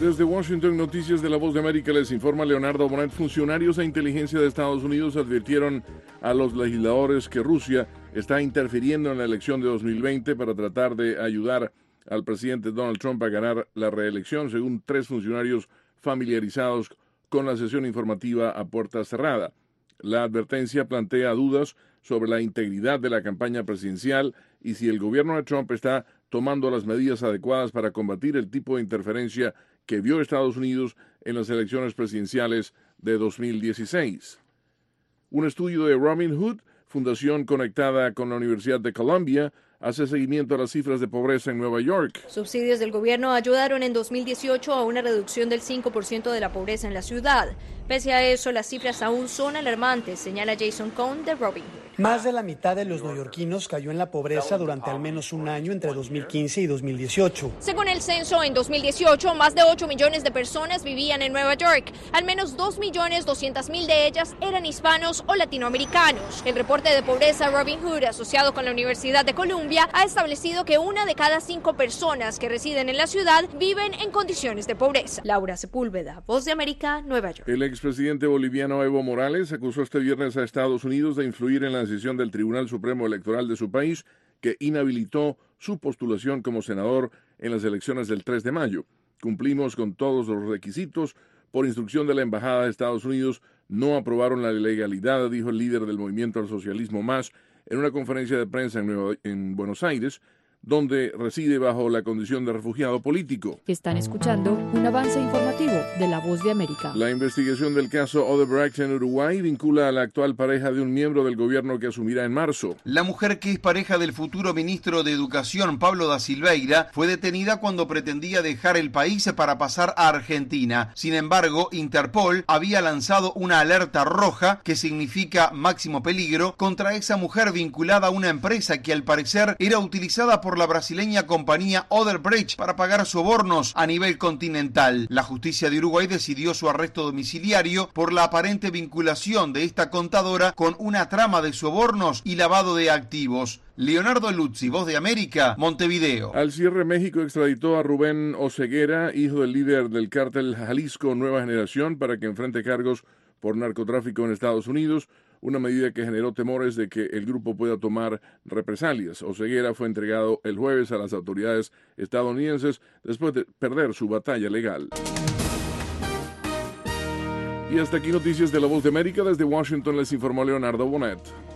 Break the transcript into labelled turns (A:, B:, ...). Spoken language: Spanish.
A: Desde Washington, Noticias de la Voz de América, les informa Leonardo Bonet. Funcionarios de inteligencia de Estados Unidos advirtieron a los legisladores que Rusia está interfiriendo en la elección de 2020 para tratar de ayudar al presidente Donald Trump a ganar la reelección, según 3 funcionarios familiarizados con la sesión informativa a puerta cerrada. La advertencia plantea dudas sobre la integridad de la campaña presidencial y si el gobierno de Trump está tomando las medidas adecuadas para combatir el tipo de interferencia que vio Estados Unidos en las elecciones presidenciales de 2016. Un estudio de Robinhood, fundación conectada con la Universidad de Columbia, hace seguimiento a las cifras de pobreza en Nueva York.
B: Subsidios del gobierno ayudaron en 2018 a una reducción del 5% de la pobreza en la ciudad. Pese a eso, las cifras aún son alarmantes, señala Jason Cohn de Robinhood.
C: Más de la mitad de los neoyorquinos cayó en la pobreza durante al menos un año entre 2015 y 2018.
B: Según el censo, en 2018, más de 8 millones de personas vivían en Nueva York. Al menos 2.200.000 de ellas eran hispanos o latinoamericanos. El reporte de pobreza Robinhood, asociado con la Universidad de Columbia, ha establecido que 1 de cada 5 personas que residen en la ciudad viven en condiciones de pobreza. Laura Sepúlveda, Voz de América, Nueva York.
A: El expresidente boliviano Evo Morales acusó este viernes a Estados Unidos de influir en la decisión del Tribunal Supremo Electoral de su país, que inhabilitó su postulación como senador en las elecciones del 3 de mayo. Cumplimos con todos los requisitos. Por instrucción de la Embajada de Estados Unidos, no aprobaron la ilegalidad, dijo el líder del movimiento al socialismo MAS en una conferencia de prensa en Buenos Aires, donde reside bajo la condición de refugiado político.
D: Están escuchando un avance informativo de La Voz de América.
A: La investigación del caso Odebrecht en Uruguay vincula a la actual pareja de un miembro del gobierno que asumirá en marzo.
E: La mujer, que es pareja del futuro ministro de Educación, Pablo da Silveira, fue detenida cuando pretendía dejar el país para pasar a Argentina. Sin embargo, Interpol había lanzado una alerta roja, que significa máximo peligro, contra esa mujer vinculada a una empresa que al parecer era utilizada por la brasileña compañía Odebrecht para pagar sobornos a nivel continental. La justicia de Uruguay decidió su arresto domiciliario por la aparente vinculación de esta contadora con una trama de sobornos y lavado de activos. Leonardo Luzzi, Voz de América, Montevideo.
A: Al cierre, México extraditó a Rubén Oseguera, hijo del líder del cártel Jalisco Nueva Generación, para que enfrente cargos por narcotráfico en Estados Unidos, una medida que generó temores de que el grupo pueda tomar represalias. Oseguera fue entregado el jueves a las autoridades estadounidenses después de perder su batalla legal. Y hasta aquí Noticias de la Voz de América. Desde Washington les informó Leonardo Bonet.